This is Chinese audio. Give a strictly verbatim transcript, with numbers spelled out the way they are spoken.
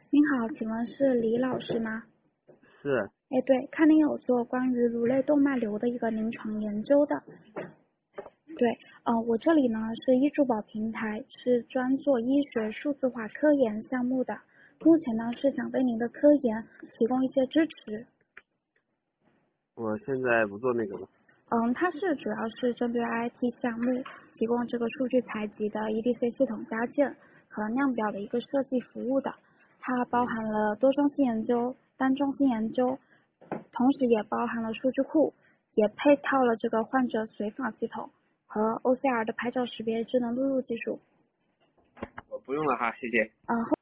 您好，请问是李老师吗？ 是。 哎，对，看您有做关于颅内动脉瘤的一个临床研究的。对，呃，我这里呢是医助保平台，是专做医学数字化科研项目的。目前呢是想为您的科研提供一些支持。 我现在不做那个了。 嗯，它是主要是针对 I I T 项目提供这个数据采集的 E D C 系统加建和量表的一个设计服务的。它包含了多中心研究、单中心研究，同时也包含了数据库，也配套了这个患者随访系统和 O C R 的拍照识别智能录入技术。 我不用了哈，谢谢。 嗯。